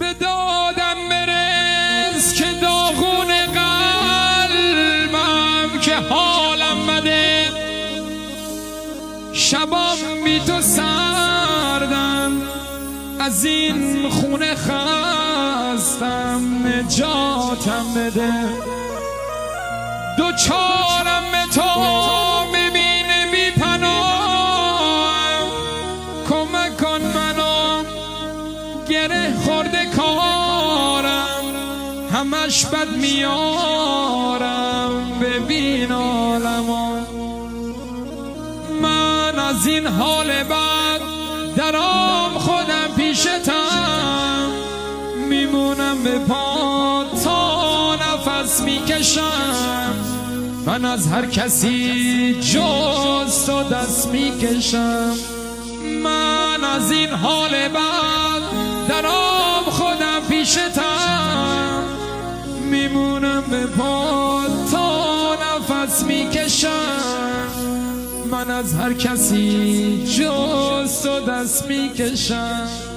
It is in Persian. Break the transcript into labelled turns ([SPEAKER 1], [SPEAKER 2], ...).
[SPEAKER 1] به دادم برس که داغون قلبم که حالم بده، شبام بی تو سردم، از این خونه خستم، نجاتم بده. دوچارم به تو میبینه بی پناه، کمک کن منو، گره خورده کارم، همش بد میارم، ببین عالمو. من از این حال بد درام خودم پیشتم، میمونم به پا تا نفس میکشم، من از هر کسی جز تو دست میکشم. من از این حال بد درام خودم پیشتم، میمونم به پا تا نفس میکشم، من از هر کسی جز تو دست میکشم.